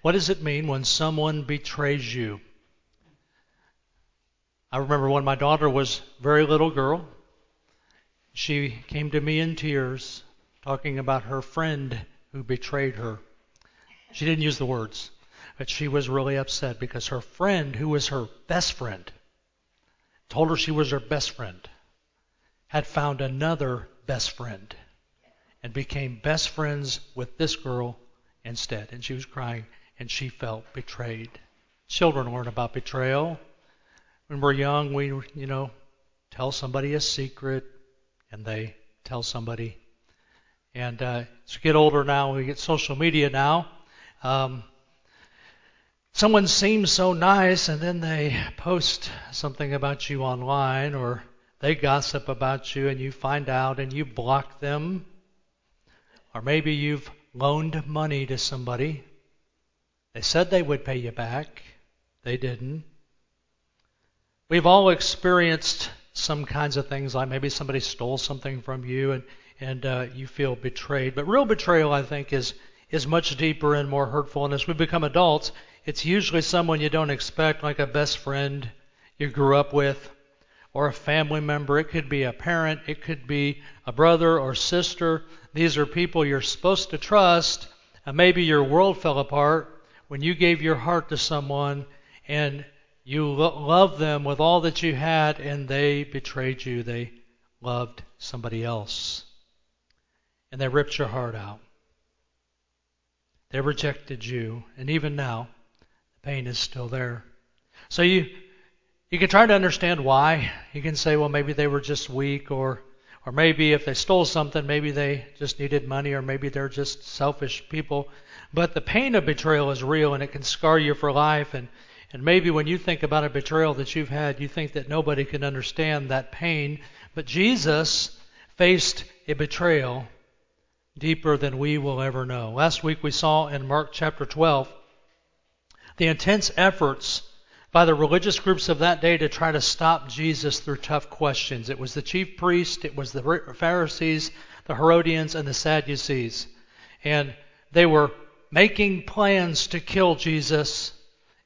What does it mean when someone betrays you? I remember when my daughter was a very little girl, she came to me in tears talking about her friend who betrayed her. She didn't use the words, but she was really upset because her friend, who was her best friend, told her she was her best friend, had found another best friend and became best friends with this girl instead. And she was crying and she felt betrayed. Children learn about betrayal. When we're young, we, tell somebody a secret and they tell somebody. And as we get older now, we get social media now. Someone seems so nice and then they post something about you online, or they gossip about you and you find out and you block them. Or maybe you've loaned money to somebody. They said they would pay you back. They didn't. We've all experienced some kinds of things, like maybe somebody stole something from you and you feel betrayed. But real betrayal, I think, is much deeper and more hurtful. And as we become adults, it's usually someone you don't expect, like a best friend you grew up with, or a family member. It could be a parent. It could be a brother or sister. These are people you're supposed to trust. And maybe your world fell apart when you gave your heart to someone and you loved them with all that you had, and they betrayed you. They loved somebody else. And they ripped your heart out. They rejected you. And even now, the pain is still there. So you can try to understand why. You can say, well, maybe they were just weak, or maybe if they stole something, maybe they just needed money, or maybe they're just selfish people. But the pain of betrayal is real, and it can scar you for life. And maybe when you think about a betrayal that you've had, you think that nobody can understand that pain. But Jesus faced a betrayal deeper than we will ever know. Last week we saw in Mark chapter 12 the intense efforts by the religious groups of that day to try to stop Jesus through tough questions. It was the chief priests, it was the Pharisees, the Herodians, and the Sadducees. And they were making plans to kill Jesus.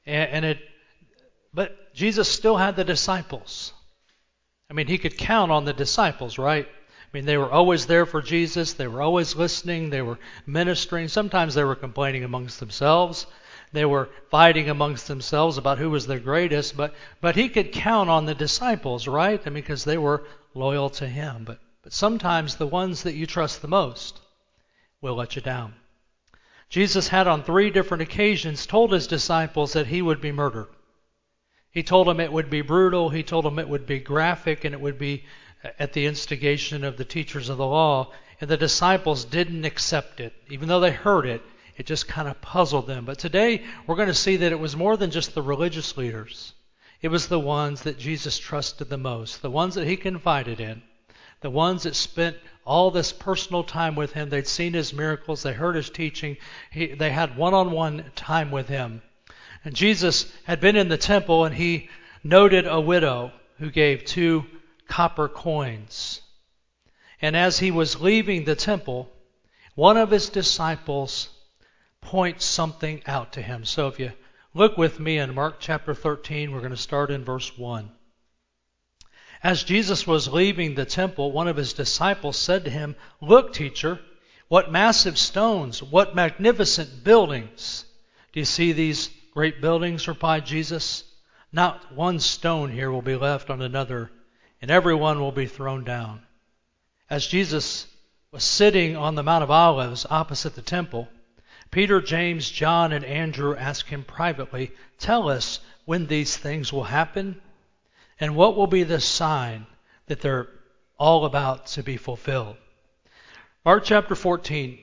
But Jesus still had the disciples. I mean, he could count on the disciples, right? I mean, they were always there for Jesus. They were always listening. They were ministering. Sometimes they were complaining amongst themselves. They were fighting amongst themselves about who was the greatest. But he could count on the disciples, right? I mean, because they were loyal to him. But sometimes the ones that you trust the most will let you down. Jesus had on 3 different occasions told his disciples that he would be murdered. He told them it would be brutal. He told them it would be graphic, and it would be at the instigation of the teachers of the law. And the disciples didn't accept it. Even though they heard it, it just kind of puzzled them. But today we're going to see that it was more than just the religious leaders. It was the ones that Jesus trusted the most, the ones that he confided in, the ones that spent all this personal time with him. They'd seen his miracles. They heard his teaching. They had one-on-one time with him. And Jesus had been in the temple, and he noted a widow who gave 2 copper coins. And as he was leaving the temple, one of his disciples points something out to him. So if you look with me in Mark chapter 13, we're going to start in verse 1. As Jesus was leaving the temple, one of his disciples said to him, "Look, teacher, what massive stones, what magnificent buildings. Do you see these great buildings?" replied Jesus. "Not one stone here will be left on another, and every one will be thrown down." As Jesus was sitting on the Mount of Olives opposite the temple, Peter, James, John, and Andrew asked him privately, "Tell us when these things will happen, and what will be the sign that they're all about to be fulfilled?" Mark chapter 14,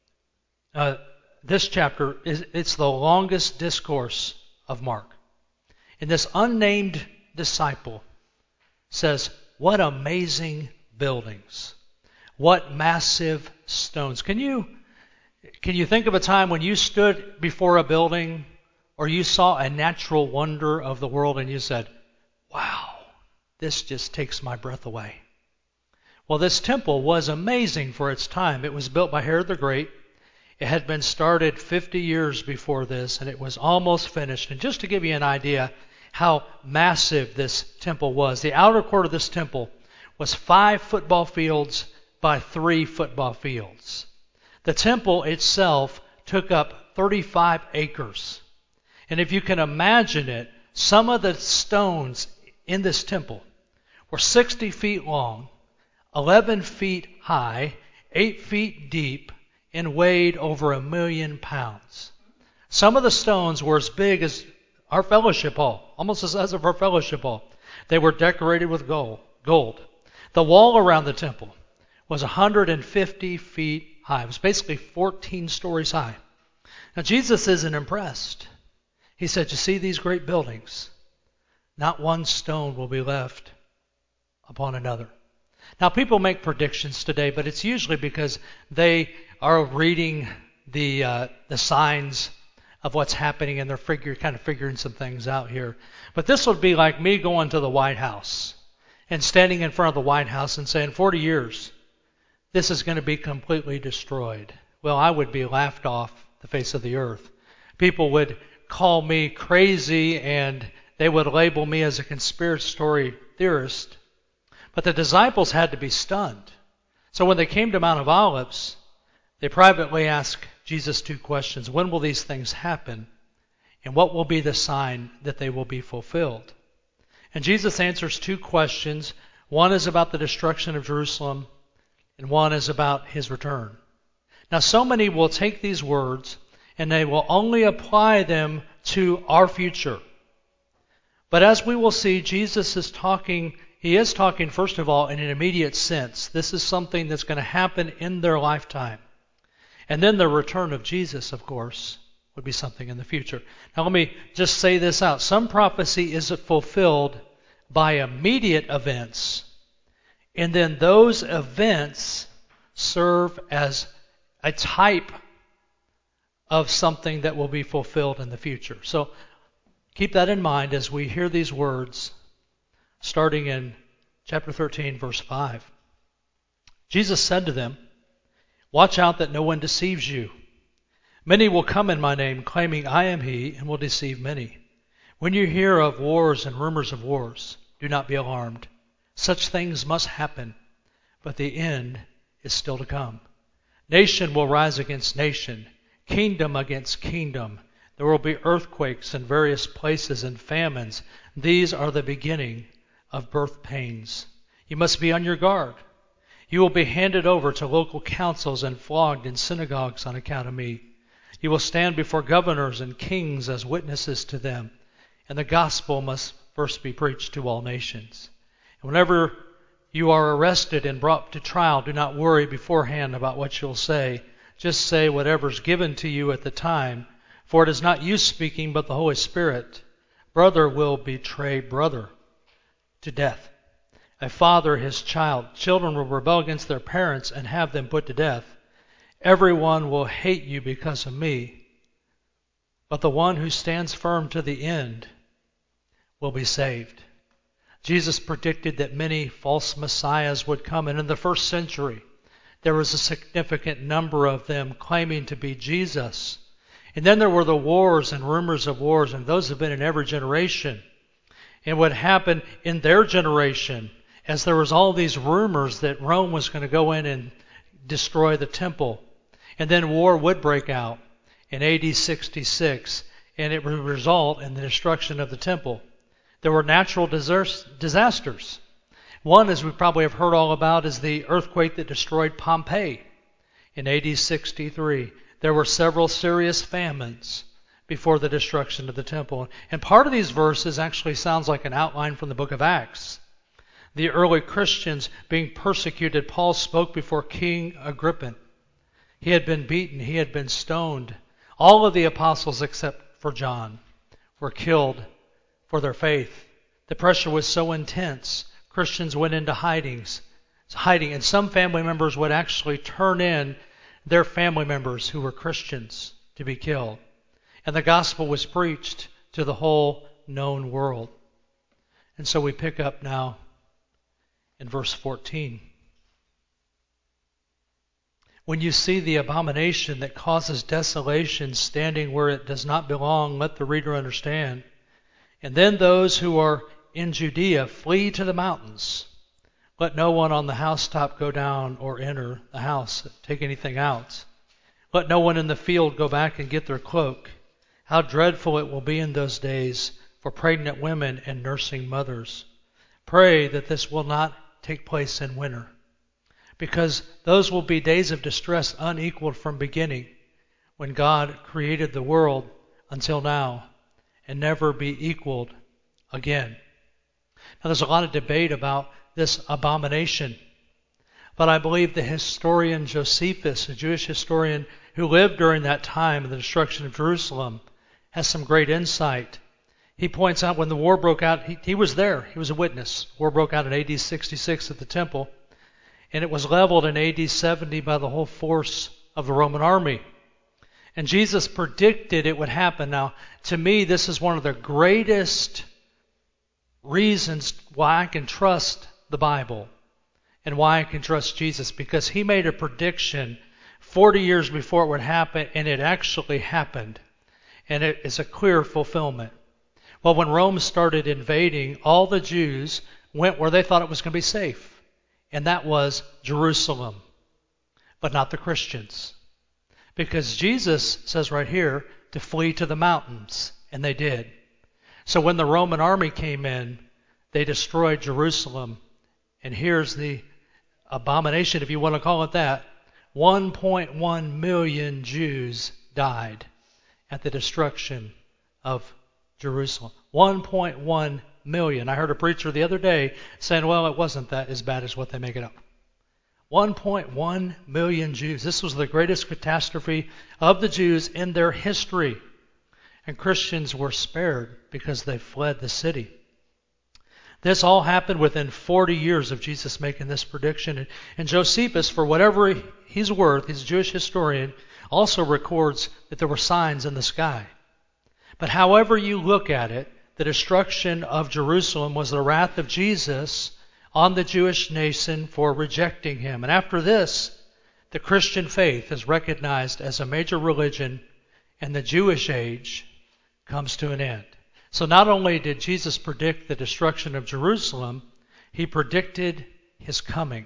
this chapter, it's the longest discourse of Mark. And this unnamed disciple says, "What amazing buildings. What massive stones." Can you think of a time when you stood before a building or you saw a natural wonder of the world and you said, "Wow, this just takes my breath away"? Well, this temple was amazing for its time. It was built by Herod the Great, It had been started 50 years before this, and it was almost finished. And just to give you an idea how massive this temple was, the outer court of this temple was 5 football fields by 3 football fields. The temple itself took up 35 acres. And if you can imagine it, some of the stones in this temple were 60 feet long, 11 feet high, 8 feet deep, and weighed over 1 million pounds. Some of the stones were as big as our fellowship hall, almost the size of our fellowship hall. They were decorated with gold. The wall around the temple was 150 feet high. It was basically 14 stories high. Now Jesus isn't impressed. He said, you see these great buildings? Not one stone will be left upon another. Now people make predictions today, but it's usually because they are reading the signs of what's happening, and they're kind of figuring some things out here. But this would be like me going to the White House and standing in front of the White House and saying, 40 years, this is going to be completely destroyed. Well, I would be laughed off the face of the earth. People would call me crazy, and they would label me as a conspiracy theorist. But the disciples had to be stunned. So when they came to Mount of Olives, they privately asked Jesus 2 questions. When will these things happen? And what will be the sign that they will be fulfilled? And Jesus answers 2 questions. One is about the destruction of Jerusalem, and one is about his return. Now, so many will take these words and they will only apply them to our future. But as we will see, Jesus is talking, he is talking, first of all, in an immediate sense. This is something that's going to happen in their lifetime. And then the return of Jesus, of course, would be something in the future. Now let me just say this out. Some prophecy is fulfilled by immediate events, and then those events serve as a type of something that will be fulfilled in the future. So keep that in mind as we hear these words starting in chapter 13, verse 5. Jesus said to them, watch out that no one deceives you. Many will come in my name, claiming I am he, and will deceive many. When you hear of wars and rumors of wars, do not be alarmed. Such things must happen, but the end is still to come. Nation will rise against nation, kingdom against kingdom. There will be earthquakes in various places and famines. These are the beginning of birth pains. You must be on your guard. You will be handed over to local councils and flogged in synagogues on account of me. You will stand before governors and kings as witnesses to them, and the gospel must first be preached to all nations. And whenever you are arrested and brought to trial, do not worry beforehand about what you'll say. Just say whatever's given to you at the time, for it is not you speaking, but the Holy Spirit. Brother will betray brother to death. A father his child. Children will rebel against their parents and have them put to death. Everyone will hate you because of me, but the one who stands firm to the end will be saved. Jesus predicted that many false messiahs would come, and in the first century there was a significant number of them claiming to be Jesus. And then there were the wars and rumors of wars, and those have been in every generation. And what happened in their generation, as there was all these rumors that Rome was going to go in and destroy the temple, and then war would break out in AD 66, and it would result in the destruction of the temple. There were natural disasters. One, as we probably have heard all about, is the earthquake that destroyed Pompeii in AD 63. There were several serious famines before the destruction of the temple. And part of these verses actually sounds like an outline from the book of Acts. The early Christians being persecuted, Paul spoke before King Agrippa. He had been beaten, he had been stoned. All of the apostles except for John were killed for their faith. The pressure was so intense, Christians went into hiding, and some family members would actually turn in their family members who were Christians to be killed. And the gospel was preached to the whole known world. And so we pick up now in verse 14. When you see the abomination that causes desolation standing where it does not belong, let the reader understand. And then those who are in Judea flee to the mountains. Let no one on the housetop go down or enter the house, take anything out. Let no one in the field go back and get their cloak. How dreadful it will be in those days for pregnant women and nursing mothers. Pray that this will not take place in winter, because those will be days of distress unequaled from beginning, when God created the world until now, and never be equaled again. Now there's a lot of debate about this abomination, but I believe the historian Josephus, a Jewish historian who lived during that time of the destruction of Jerusalem, has some great insight. He points out when the war broke out, he was there, he was a witness. War broke out in AD 66 at the temple, and it was leveled in AD 70 by the whole force of the Roman army. And Jesus predicted it would happen. Now, to me, this is one of the greatest reasons why I can trust the Bible and why I can trust Jesus, because he made a prediction 40 years before it would happen, and it actually happened. And it is a clear fulfillment. Well, when Rome started invading, all the Jews went where they thought it was going to be safe, and that was Jerusalem, but not the Christians. Because Jesus says right here to flee to the mountains, and they did. So when the Roman army came in, they destroyed Jerusalem. And here's the abomination, if you want to call it that. 1.1 million Jews died at the destruction of Jerusalem. 1.1 million. I heard a preacher the other day saying, well, it wasn't that as bad as what they make it up. 1.1 million Jews. This was the greatest catastrophe of the Jews in their history. And Christians were spared because they fled the city. This all happened within 40 years of Jesus making this prediction. And Josephus, for whatever he's worth, he's a Jewish historian, also records that there were signs in the sky. But however you look at it, the destruction of Jerusalem was the wrath of Jesus on the Jewish nation for rejecting him. And after this, the Christian faith is recognized as a major religion, and the Jewish age comes to an end. So not only did Jesus predict the destruction of Jerusalem, he predicted his coming.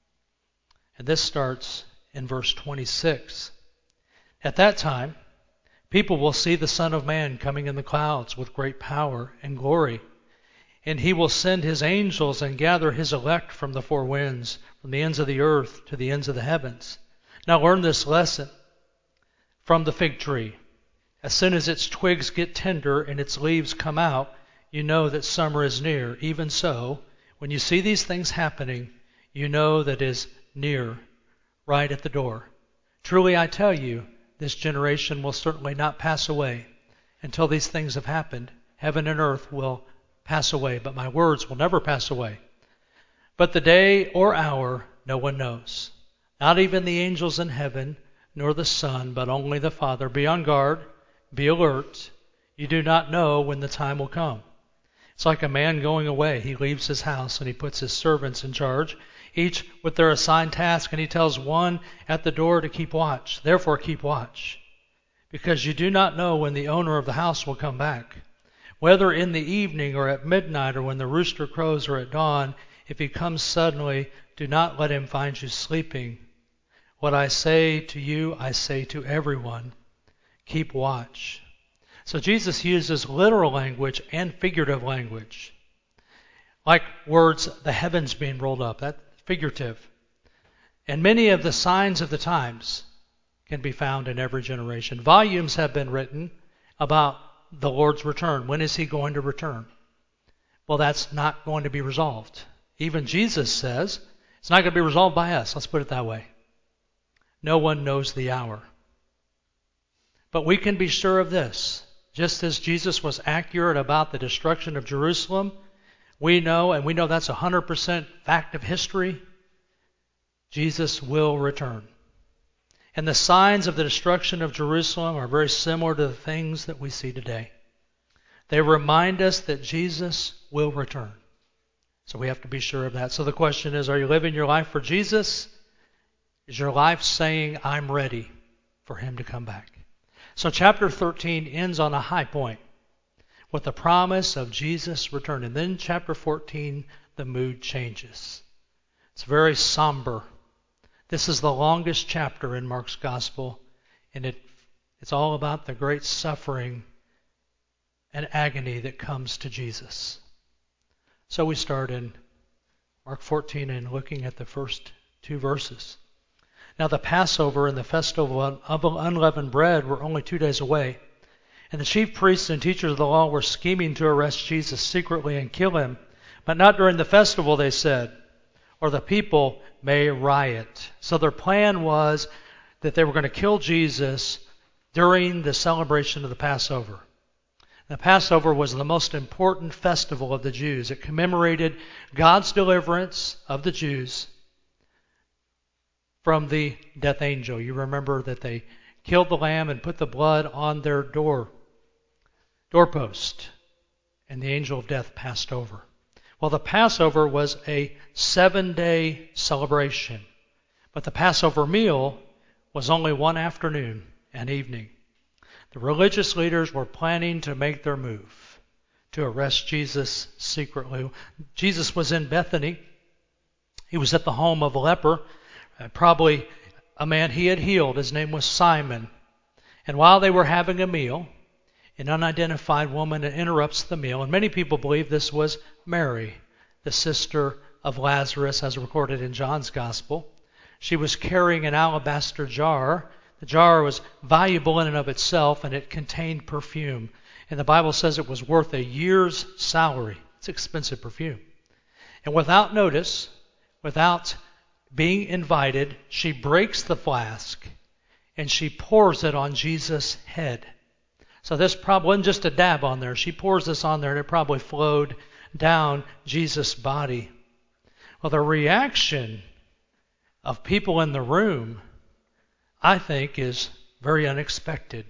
And this starts in verse 26. At that time, people will see the Son of Man coming in the clouds with great power and glory. And he will send his angels and gather his elect from the four winds, from the ends of the earth to the ends of the heavens. Now learn this lesson from the fig tree. As soon as its twigs get tender and its leaves come out, you know that summer is near. Even so, when you see these things happening, you know that it is near, right at the door. Truly I tell you, this generation will certainly not pass away until these things have happened. Heaven and earth will pass away, but my words will never pass away. But the day or hour no one knows, not even the angels in heaven, nor the Son, but only the Father. Be on guard. Be alert. You do not know when the time will come. It's like a man going away. He leaves his house and he puts his servants in charge, each with their assigned task, and he tells one at the door to keep watch. Therefore keep watch, because you do not know when the owner of the house will come back, whether in the evening or at midnight or when the rooster crows or at dawn. If he comes suddenly, do not let him find you sleeping. What I say to you, I say to everyone. Keep watch. So Jesus uses literal language and figurative language. Like words, the heavens being rolled up, that's figurative. And many of the signs of the times can be found in every generation. Volumes have been written about the Lord's return. When is he going to return? Well, that's not going to be resolved. Even Jesus says it's not going to be resolved by us. Let's put it that way. No one knows the hour. But we can be sure of this. Just as Jesus was accurate about the destruction of Jerusalem, we know that's 100% fact of history, Jesus will return. And the signs of the destruction of Jerusalem are very similar to the things that we see today. They remind us that Jesus will return. So we have to be sure of that. So the question is, are you living your life for Jesus? Is your life saying, I'm ready for him to come back? So chapter 13 ends on a high point with the promise of Jesus' return. And then chapter 14, the mood changes. It's very somber. This is the longest chapter in Mark's gospel, and it's all about the great suffering and agony that comes to Jesus. So we start in Mark 14 and looking at the first two verses. Now the Passover and the festival of unleavened bread were only 2 days away, and the chief priests and teachers of the law were scheming to arrest Jesus secretly and kill him, but not during the festival, they said, or the people may riot. So their plan was that they were going to kill Jesus during the celebration of the Passover. The Passover was the most important festival of the Jews. It commemorated God's deliverance of the Jews from the death angel. You remember that they killed the lamb and put the blood on their doorpost, and the angel of death passed over. Well, the Passover was a 7-day celebration, but the Passover meal was only one afternoon and evening. The religious leaders were planning to make their move to arrest Jesus secretly. Jesus was in Bethany. He was at the home of a leper, probably a man he had healed. His name was Simon. And while they were having a meal, an unidentified woman interrupts the meal, and many people believe this was Mary, the sister of Lazarus, as recorded in John's Gospel. She was carrying an alabaster jar. The jar was valuable in and of itself, and it contained perfume. And the Bible says it was worth a year's salary. It's expensive perfume. And without notice, without being invited, she breaks the flask, and she pours it on Jesus' head. So this probably wasn't just a dab on there. She pours this on there, and it probably flowed down Jesus' body. Well, the reaction of people in the room, I think, is very unexpected.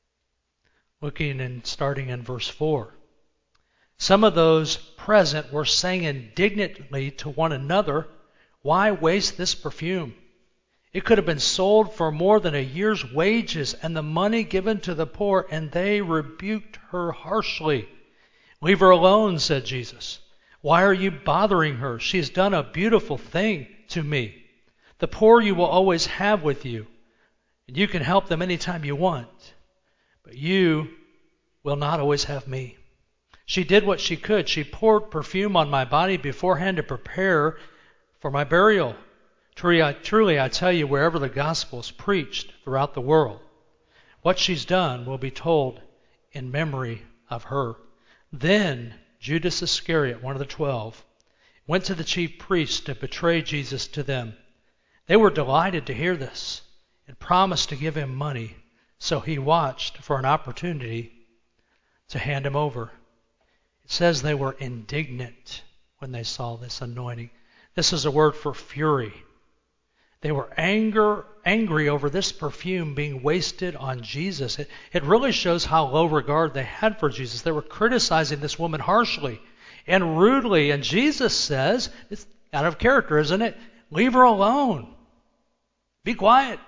Looking and starting in verse 4. Some of those present were saying indignantly to one another, "Why waste this perfume? It could have been sold for more than a year's wages and the money given to the poor." And they rebuked her harshly. "Leave her alone," said Jesus. "Why are you bothering her? She has done a beautiful thing to me. The poor you will always have with you, and you can help them anytime you want. But you will not always have me. She did what she could. She poured perfume on my body beforehand to prepare for my burial. Truly, I tell you, wherever the gospel is preached throughout the world, what she's done will be told in memory of her." Then Judas Iscariot, one of the 12, went to the chief priests to betray Jesus to them. They were delighted to hear this and promised to give him money, so he watched for an opportunity to hand him over. It says they were indignant when they saw this anointing. This is a word for fury. They were angry over this perfume being wasted on Jesus. It really shows how low regard they had for Jesus. They were criticizing this woman harshly and rudely. And Jesus says, it's out of character, isn't it? "Leave her alone. Be quiet.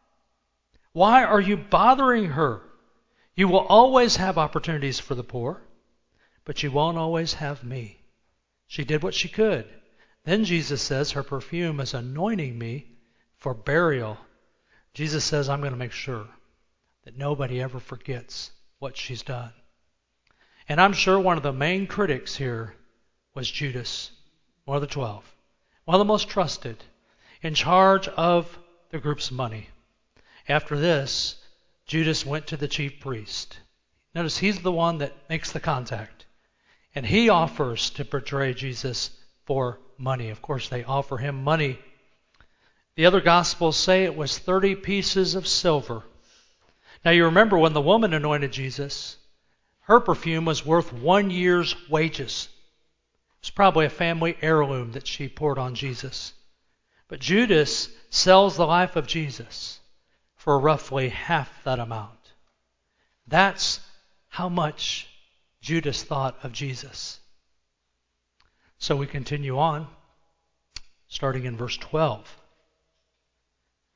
Why are you bothering her? You will always have opportunities for the poor, but you won't always have me. She did what she could." Then Jesus says, "Her perfume is anointing me for burial." Jesus says, "I'm going to make sure that nobody ever forgets what she's done." And I'm sure one of the main critics here was Judas, one of the 12, one of the most trusted, in charge of the group's money. After this, Judas went to the chief priest. Notice he's the one that makes the contact. And he offers to betray Jesus for money. Of course, they offer him money. The other Gospels say it was 30 pieces of silver. Now you remember when the woman anointed Jesus, her perfume was worth 1 year's wages. It was probably a family heirloom that she poured on Jesus. But Judas sells the life of Jesus for roughly half that amount. That's how much Judas thought of Jesus. So we continue on, starting in verse 12.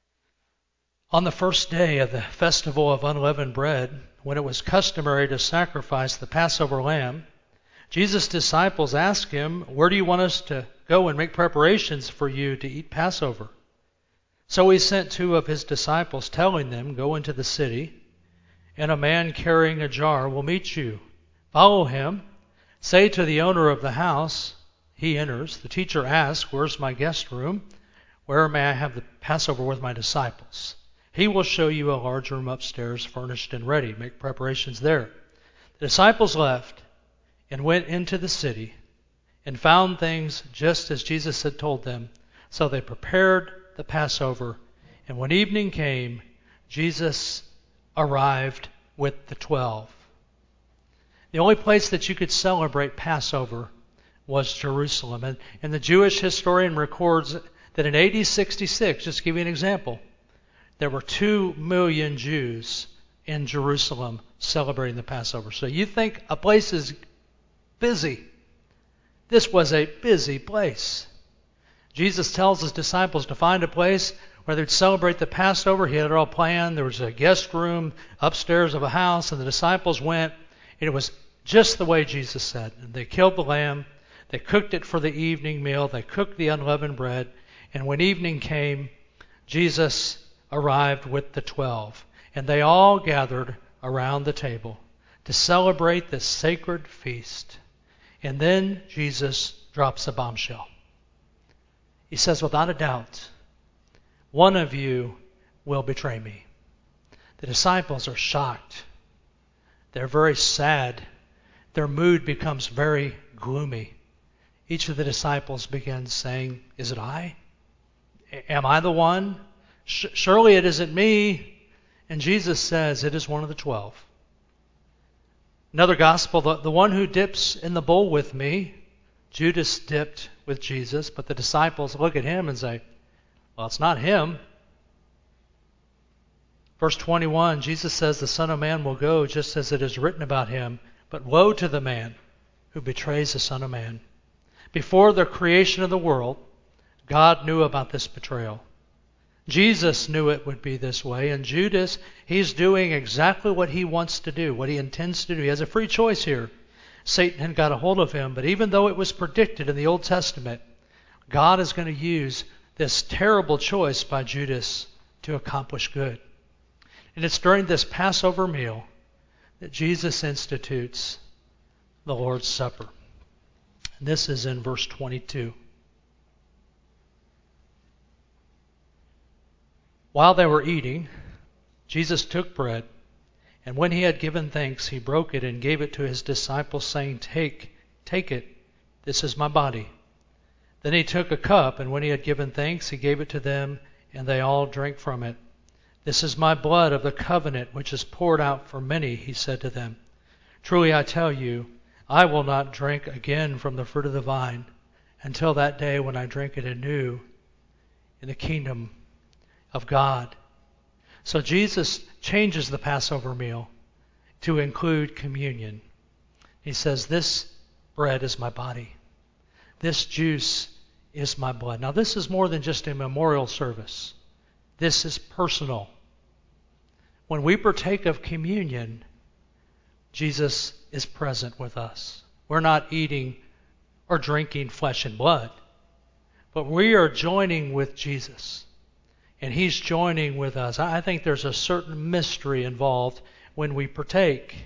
On the first day of the festival of unleavened bread, when it was customary to sacrifice the Passover lamb, Jesus' disciples asked him, "Where do you want us to go and make preparations for you to eat Passover?" So he sent two of his disciples, telling them, "Go into the city, and a man carrying a jar will meet you. Follow him. Say to the owner of the house," he enters, "The teacher asks, 'Where's my guest room? Where may I have the Passover with my disciples?' He will show you a large room upstairs, furnished and ready. Make preparations there." The disciples left and went into the city and found things just as Jesus had told them. So they prepared the Passover. And when evening came, Jesus arrived with the 12. The only place that you could celebrate Passover was Jerusalem. And the Jewish historian records that in AD 66, just to give you an example, there were 2 million Jews in Jerusalem celebrating the Passover. So you think a place is busy. This was a busy place. Jesus tells his disciples to find a place where they'd celebrate the Passover. He had it all planned. There was a guest room upstairs of a house, and the disciples went, and it was just the way Jesus said. And they killed the lamb. They cooked it for the evening meal. They cooked the unleavened bread. And when evening came, Jesus arrived with the 12. And they all gathered around the table to celebrate this sacred feast. And then Jesus drops a bombshell. He says, "Without a doubt, one of you will betray me." The disciples are shocked. They're very sad. Their mood becomes very gloomy. Each of the disciples begins saying, "Is it I? Am I the one? Surely it isn't me." And Jesus says, "It is one of the 12. Another gospel, the one who dips in the bowl with me." Judas dipped with Jesus, but the disciples look at him and say, "Well, it's not him." Verse 21, Jesus says, "The Son of Man will go just as it is written about him, but woe to the man who betrays the Son of Man." Before the creation of the world, God knew about this betrayal. Jesus knew it would be this way, and Judas, he's doing exactly what he wants to do, what he intends to do. He has a free choice here. Satan had got a hold of him, but even though it was predicted in the Old Testament, God is going to use this terrible choice by Judas to accomplish good. And it's during this Passover meal that Jesus institutes the Lord's Supper. And this is in verse 22. While they were eating, Jesus took bread, and when he had given thanks, he broke it and gave it to his disciples, saying, Take it, this is my body. Then he took a cup, and when he had given thanks, he gave it to them, and they all drank from it. This is my blood of the covenant, which is poured out for many, he said to them. Truly I tell you, I will not drink again from the fruit of the vine until that day when I drink it anew in the kingdom of God. So Jesus changes the Passover meal to include communion. He says, this bread is my body. This juice is my blood. Now this is more than just a memorial service. This is personal. When we partake of communion, Jesus is present with us. We're not eating or drinking flesh and blood, but we are joining with Jesus. And he's joining with us. I think there's a certain mystery involved when we partake.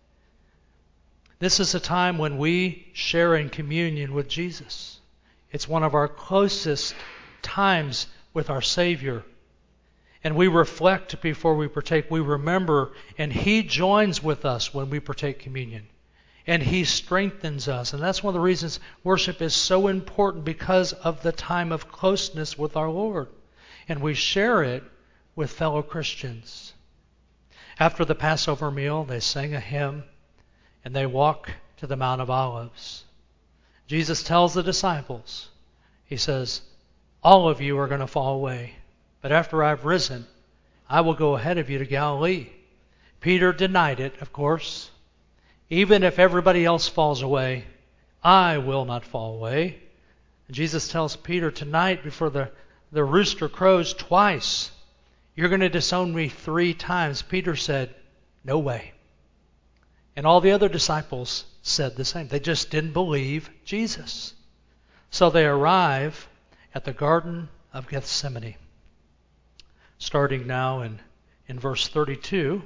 This is a time when we share in communion with Jesus. It's one of our closest times with our Savior. And we reflect before we partake. We remember, and he joins with us when we partake communion. And he strengthens us. And that's one of the reasons worship is so important, because of the time of closeness with our Lord. And we share it with fellow Christians. After the Passover meal, they sang a hymn, and they walk to the Mount of Olives. Jesus tells the disciples, he says, all of you are going to fall away, but after I've risen, I will go ahead of you to Galilee. Peter denied it, of course. Even if everybody else falls away, I will not fall away. And Jesus tells Peter, tonight before the rooster crows twice, You're going to disown me 3 times. Peter said, no way. And all the other disciples said the same. They just didn't believe Jesus. So they arrive at the Garden of Gethsemane. Starting now in verse 32.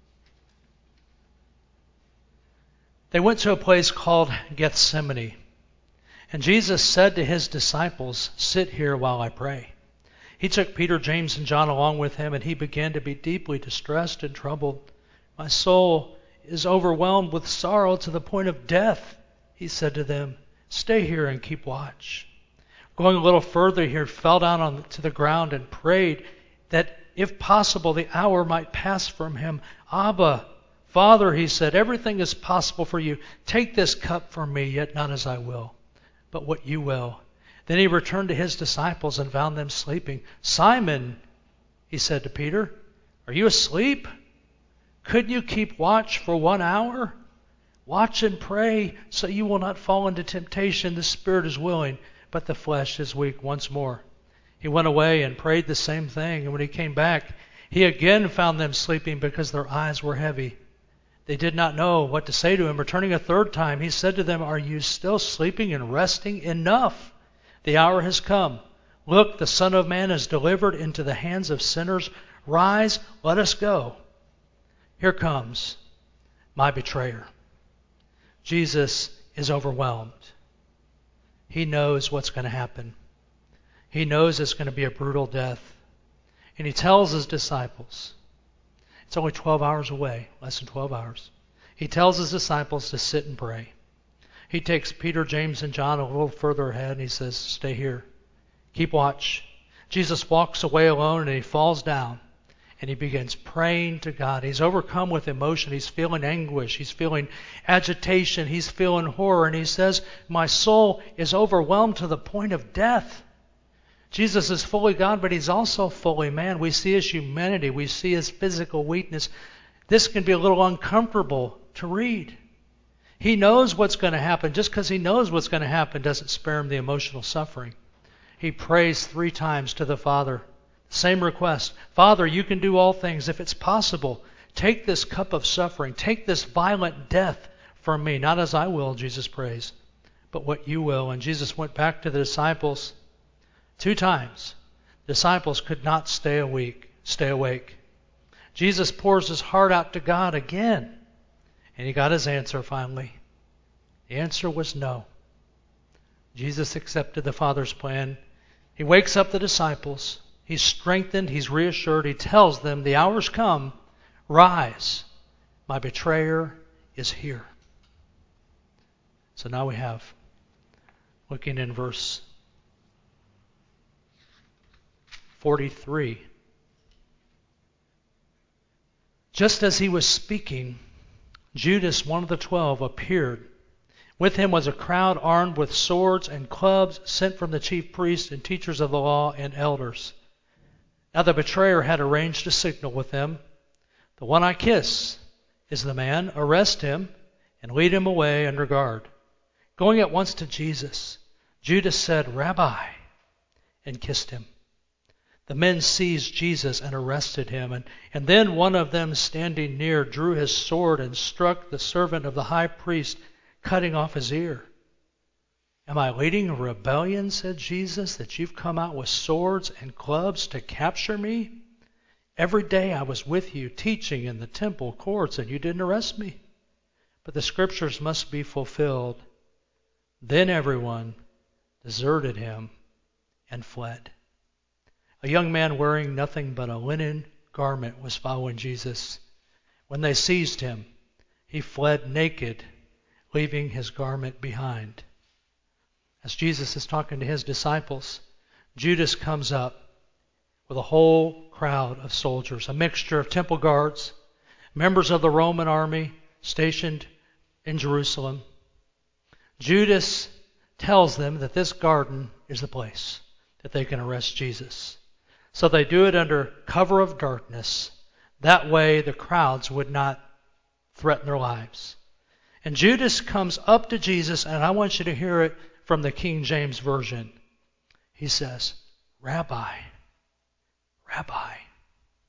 They went to a place called Gethsemane. And Jesus said to his disciples, sit here while I pray. He took Peter, James, and John along with him, and he began to be deeply distressed and troubled. My soul is overwhelmed with sorrow to the point of death, he said to them. Stay here and keep watch. Going a little further, he fell down to the ground and prayed that, if possible, the hour might pass from him. Abba, Father, he said, everything is possible for you. Take this cup from me, yet not as I will, but what you will. Then he returned to his disciples and found them sleeping. Simon, he said to Peter, are you asleep? Couldn't you keep watch for 1 hour? Watch and pray so you will not fall into temptation. The spirit is willing, but the flesh is weak. Once more, he went away and prayed the same thing. And when he came back, he again found them sleeping because their eyes were heavy. They did not know what to say to him. Returning a 3rd time, he said to them, are you still sleeping and resting? Enough! The hour has come. Look, the Son of Man is delivered into the hands of sinners. Rise, let us go. Here comes my betrayer. Jesus is overwhelmed. He knows what's going to happen. He knows it's going to be a brutal death. And he tells his disciples, it's only 12 hours away, less than 12 hours. He tells his disciples to sit and pray. He takes Peter, James, and John a little further ahead and he says, stay here. Keep watch. Jesus walks away alone and he falls down and he begins praying to God. He's overcome with emotion. He's feeling anguish. He's feeling agitation. He's feeling horror. And he says, my soul is overwhelmed to the point of death. Jesus is fully God, but he's also fully man. We see his humanity. We see his physical weakness. This can be a little uncomfortable to read. He knows what's going to happen. Just because he knows what's going to happen doesn't spare him the emotional suffering. He prays 3 times to the Father. Same request. Father, you can do all things. If it's possible, take this cup of suffering. Take this violent death from me. Not as I will, Jesus prays, but what you will. And Jesus went back to the disciples 2 times. Disciples could not stay awake. Jesus pours his heart out to God again. And he got his answer finally. The answer was no. Jesus accepted the Father's plan. He wakes up the disciples. He's strengthened. He's reassured. He tells them, the hour's come. Rise. My betrayer is here. So now we have, looking in verse 43. Just as he was speaking, Judas, one of the 12, appeared. With him was a crowd armed with swords and clubs, sent from the chief priests and teachers of the law and elders. Now the betrayer had arranged a signal with them. The one I kiss is the man. Arrest him and lead him away under guard. Going at once to Jesus, Judas said, Rabbi, and kissed him. The men seized Jesus and arrested him. And then one of them, standing near, drew his sword and struck the servant of the high priest, cutting off his ear. Am I leading a rebellion, said Jesus, that you've come out with swords and clubs to capture me? Every day I was with you teaching in the temple courts, and you didn't arrest me. But the scriptures must be fulfilled. Then everyone deserted him and fled. A young man wearing nothing but a linen garment was following Jesus. When they seized him, he fled naked, leaving his garment behind. As Jesus is talking to his disciples, Judas comes up with a whole crowd of soldiers, a mixture of temple guards, members of the Roman army stationed in Jerusalem. Judas tells them that this garden is the place that they can arrest Jesus. So they do it under cover of darkness. That way the crowds would not threaten their lives. And Judas comes up to Jesus, and I want you to hear it from the King James Version. He says, Rabbi, Rabbi.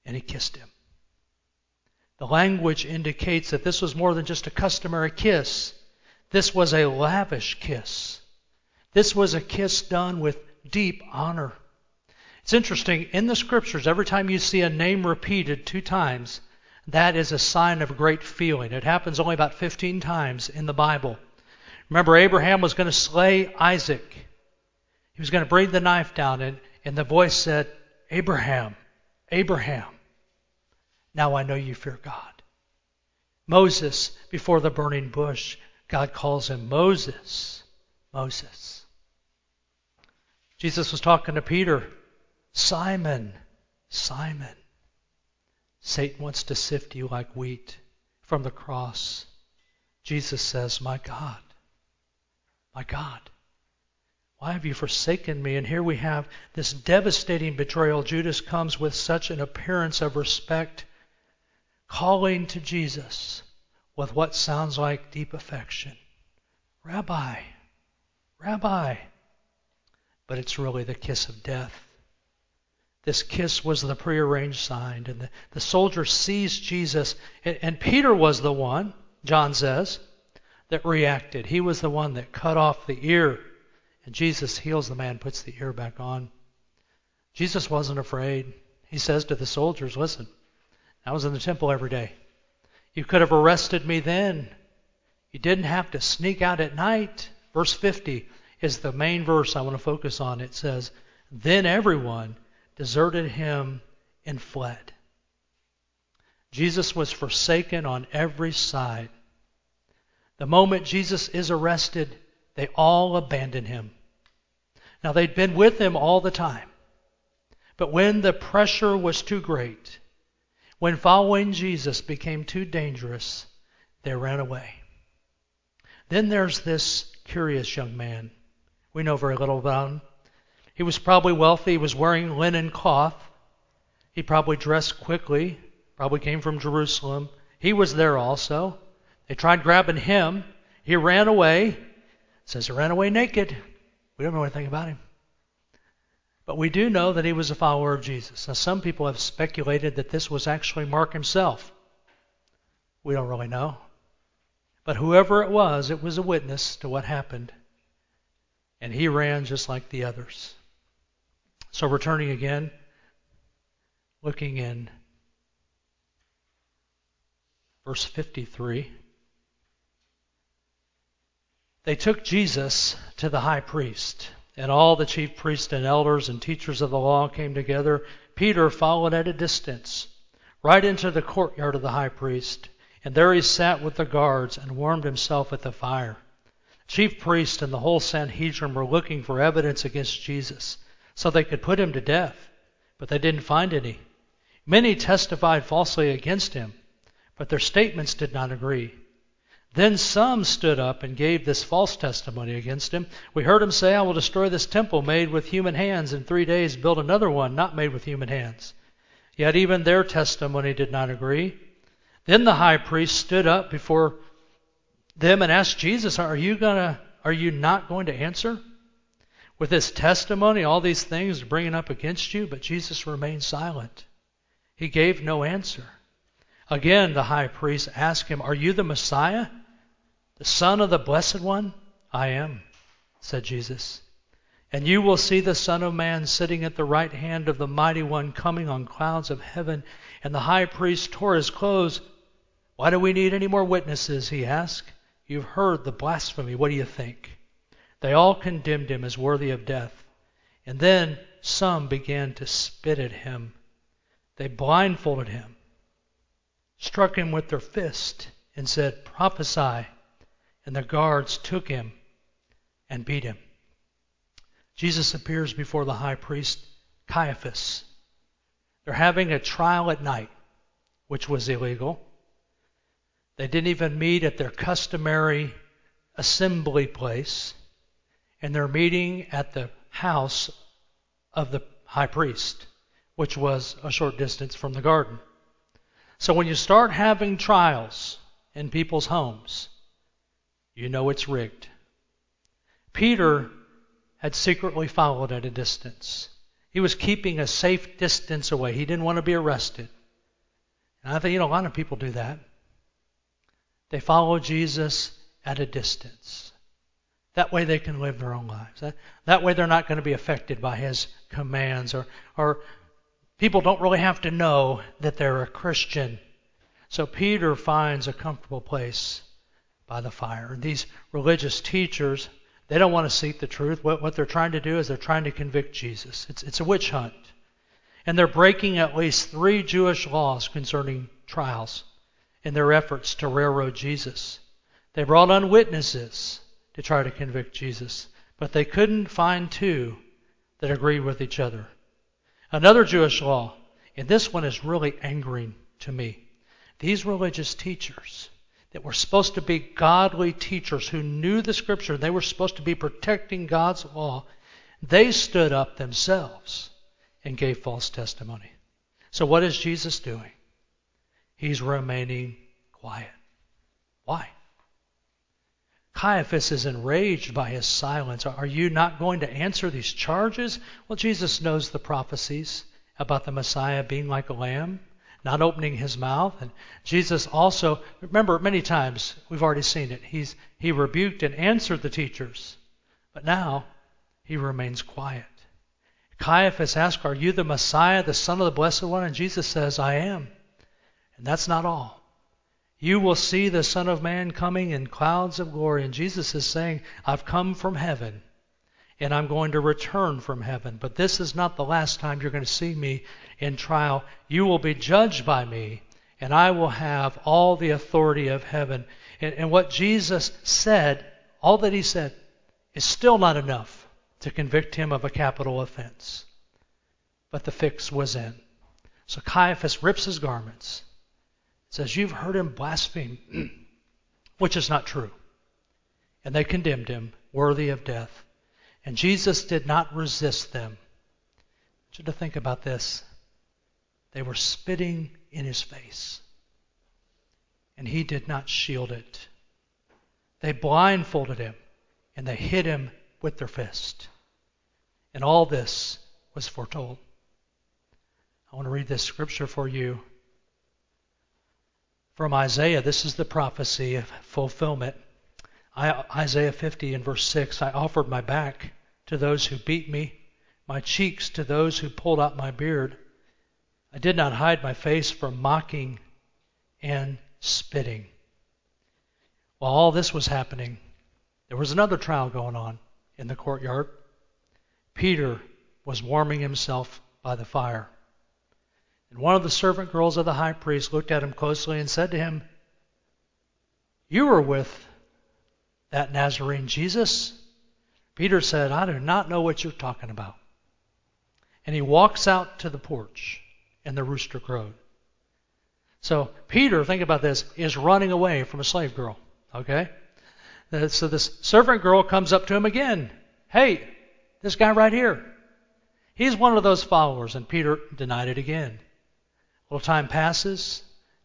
and he kissed him. The language indicates that this was more than just a customary kiss. This was a lavish kiss. This was a kiss done with deep honor. It's interesting, in the scriptures, every time you see a name repeated 2 times, that is a sign of great feeling. It happens only about 15 times in the Bible. Remember, Abraham was going to slay Isaac. He was going to bring the knife down, and the voice said, Abraham, Abraham. Now I know you fear God. Moses, before the burning bush, God calls him Moses, Moses. Jesus was talking to Peter, Simon, Simon. Satan wants to sift you like wheat. From the cross, Jesus says, my God, why have you forsaken me? And here we have this devastating betrayal. Judas comes with such an appearance of respect, calling to Jesus with what sounds like deep affection. Rabbi, Rabbi. But it's really the kiss of death. This kiss was the prearranged sign. And the soldier seized Jesus. And Peter was the one, John says, that reacted. He was the one that cut off the ear. And Jesus heals the man, puts the ear back on. Jesus wasn't afraid. He says to the soldiers, listen, I was in the temple every day. You could have arrested me then. You didn't have to sneak out at night. Verse 50 is the main verse I want to focus on. It says, then everyone deserted him and fled. Jesus was forsaken on every side. The moment Jesus is arrested, they all abandon him. Now, they'd been with him all the time. But when the pressure was too great, when following Jesus became too dangerous, they ran away. Then there's this curious young man. We know very little about him. He was probably wealthy. He was wearing linen cloth. He probably dressed quickly. Probably came from Jerusalem. He was there also. They tried grabbing him. He ran away. It says he ran away naked. We don't know anything about him. But we do know that he was a follower of Jesus. Now, some people have speculated that this was actually Mark himself. We don't really know. But whoever it was a witness to what happened. And he ran just like the others. So returning again, looking in verse 53. They took Jesus to the high priest, and all the chief priests and elders and teachers of the law came together. Peter followed at a distance, right into the courtyard of the high priest, and there he sat with the guards and warmed himself at the fire. Chief priests and the whole Sanhedrin were looking for evidence against Jesus, so they could put him to death, but they didn't find any. Many testified falsely against him, but their statements did not agree. Then some stood up and gave this false testimony against him. We heard him say, I will destroy this temple made with human hands. In 3 days build another one not made with human hands. Yet even their testimony did not agree. Then the high priest stood up before them and asked Jesus, are you not going to answer? With this testimony, all these things are bringing up against you, but Jesus remained silent. He gave no answer. Again, the high priest asked him, are you the Messiah? The Son of the Blessed One? I am, said Jesus. And you will see the Son of Man sitting at the right hand of the Mighty One coming on clouds of heaven. And the high priest tore his clothes. Why do we need any more witnesses? He asked. You've heard the blasphemy. What do you think? They all condemned him as worthy of death. And then some began to spit at him. They blindfolded him, struck him with their fist, and said, prophesy. And the guards took him and beat him. Jesus appears before the high priest Caiaphas. They're having a trial at night, which was illegal. They didn't even meet at their customary assembly place, and they're meeting at the house of the high priest, which was a short distance from the garden. So when you start having trials in people's homes, you know it's rigged. Peter had secretly followed at a distance. He was keeping a safe distance away. He didn't want to be arrested. And I think, a lot of people do that. They follow Jesus at a distance. That way they can live their own lives. That way they're not going to be affected by his commands. Or people don't really have to know that they're a Christian. So Peter finds a comfortable place by the fire. And these religious teachers, they don't want to seek the truth. What they're trying to do is they're trying to convict Jesus. It's a witch hunt. And they're breaking at least 3 Jewish laws concerning trials in their efforts to railroad Jesus. They brought on witnesses to try to convict Jesus, but they couldn't find 2 that agreed with each other. Another Jewish law, and this one is really angering to me. These religious teachers that were supposed to be godly teachers who knew the Scripture, they were supposed to be protecting God's law, they stood up themselves and gave false testimony. So what is Jesus doing? He's remaining quiet. Why? Caiaphas is enraged by his silence. Are you not going to answer these charges? Well, Jesus knows the prophecies about the Messiah being like a lamb, not opening his mouth. And Jesus also, remember, many times, we've already seen it, he rebuked and answered the teachers. But now, he remains quiet. Caiaphas asks, are you the Messiah, the Son of the Blessed One? And Jesus says, I am. And that's not all. You will see the Son of Man coming in clouds of glory. And Jesus is saying, I've come from heaven, and I'm going to return from heaven. But this is not the last time you're going to see me in trial. You will be judged by me, and I will have all the authority of heaven. And what Jesus said, all that he said, is still not enough to convict him of a capital offense. But the fix was in. So Caiaphas rips his garments, says, you've heard him blaspheme, which is not true. And they condemned him, worthy of death. And Jesus did not resist them. I want you to think about this. They were spitting in his face, and he did not shield it. They blindfolded him, and they hit him with their fist. And all this was foretold. I want to read this scripture for you from Isaiah. This is the prophecy of fulfillment. Isaiah 50 and verse 6, I offered my back to those who beat me, my cheeks to those who pulled out my beard. I did not hide my face from mocking and spitting. While all this was happening, there was another trial going on in the courtyard. Peter was warming himself by the fire. And one of the servant girls of the high priest looked at him closely and said to him, you were with that Nazarene Jesus? Peter said, I do not know what you're talking about. And he walks out to the porch, and the rooster crowed. So Peter, think about this, is running away from a slave girl. Okay? So this servant girl comes up to him again. Hey, this guy right here. He's one of those followers, and Peter denied it again. A little time passes.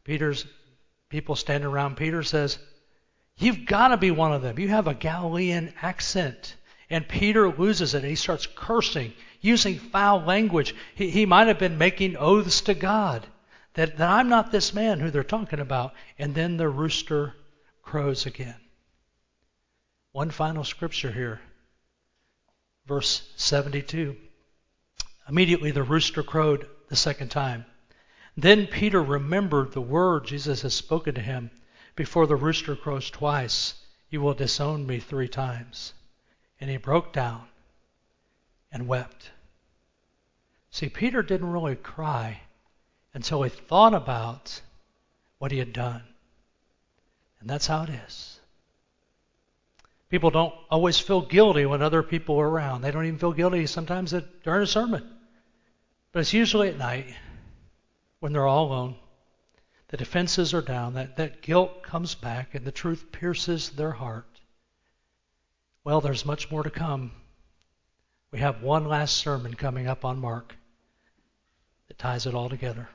People standing around Peter says, you've got to be one of them. You have a Galilean accent. And Peter loses it. He starts cursing, using foul language. He might have been making oaths to God that I'm not this man who they're talking about. And then the rooster crows again. One final scripture here. Verse 72. Immediately the rooster crowed the second time. Then Peter remembered the word Jesus had spoken to him. Before the rooster crows twice, you will disown me 3 times. And he broke down and wept. See, Peter didn't really cry until he thought about what he had done. And that's how it is. People don't always feel guilty when other people are around. They don't even feel guilty sometimes during a sermon. But it's usually at night when they're all alone. The defenses are down. That guilt comes back and the truth pierces their heart. Well, there's much more to come. We have one last sermon coming up on Mark that ties it all together.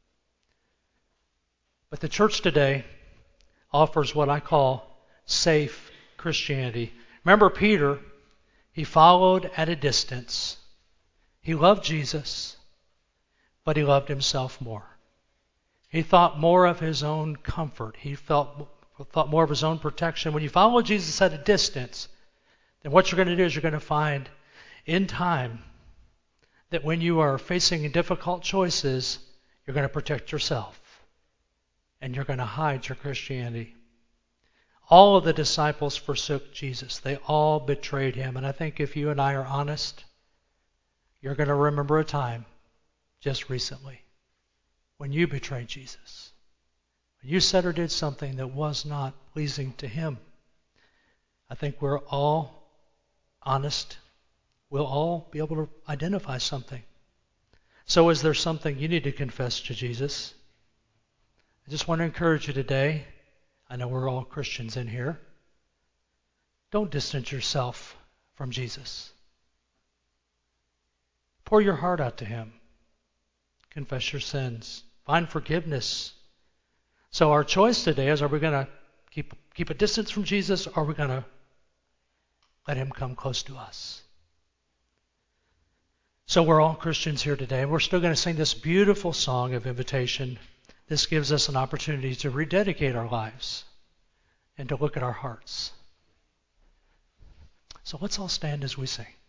But the church today offers what I call safe Christianity. Remember Peter, he followed at a distance. He loved Jesus, but he loved himself more. He thought more of his own comfort. He thought more of his own protection. When you follow Jesus at a distance, then what you're going to do is you're going to find in time that when you are facing difficult choices, you're going to protect yourself and you're going to hide your Christianity. All of the disciples forsook Jesus. They all betrayed him. And I think if you and I are honest, you're going to remember a time just recently when you betrayed Jesus. When you said or did something that was not pleasing to him. I think we're all honest. We'll all be able to identify something. So is there something you need to confess to Jesus? I just want to encourage you today. I know we're all Christians in here. Don't distance yourself from Jesus. Pour your heart out to him. Confess your sins. Find forgiveness. So our choice today is, are we going to keep a distance from Jesus, or are we going to let him come close to us? So we're all Christians here today. We're still going to sing this beautiful song of invitation. This gives us an opportunity to rededicate our lives and to look at our hearts. So let's all stand as we sing.